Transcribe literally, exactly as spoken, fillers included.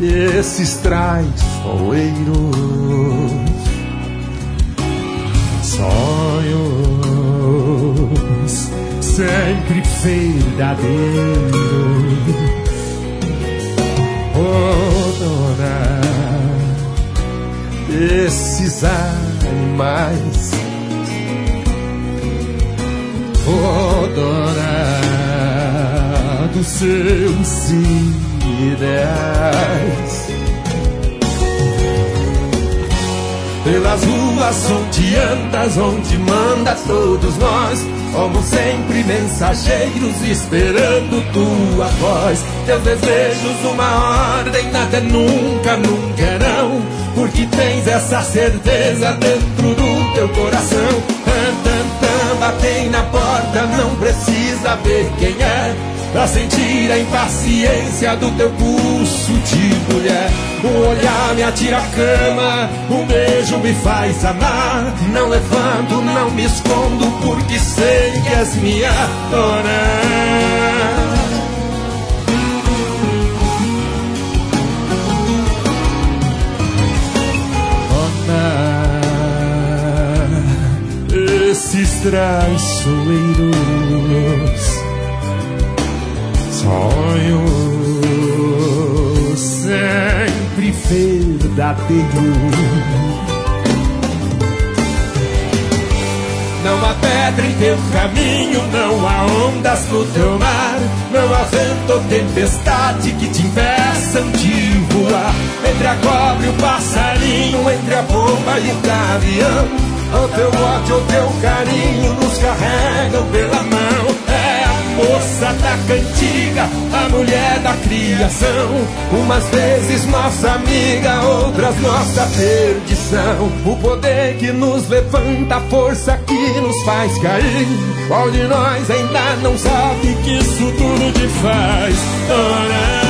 desses traiçoeiros, sonhos sempre verdadeiros. Oh, dona desses animais, oh, dona dos seus ideais. Pelas ruas onde andas, onde mandas, todos nós somos sempre mensageiros esperando tua voz. Teus desejos uma ordem, até nunca, nunca não, porque tens essa certeza dentro do teu coração. Tan, tan, tan, batem na porta, não precisa ver quem é, pra sentir a impaciência do teu pulso de mulher. Um olhar me atira a cama, um beijo me faz amar. Não levanto, não me escondo, porque sei que és minha dona. Dona, esses traiçoeiros, sonhos sempre verdadeiros. Não há pedra em teu caminho, não há ondas no teu mar, não há vento ou tempestade que te impeçam de voar. Entre a cobra e o passarinho, entre a bomba e o gavião, o teu ódio, o teu carinho nos carregam pela mão. É a moça da cantiga, a mulher da criação, umas vezes nossa amiga, outras nossa perdição. O poder que nos levanta, a força que nos faz cair, qual de nós ainda não sabe que isso tudo te faz, dona?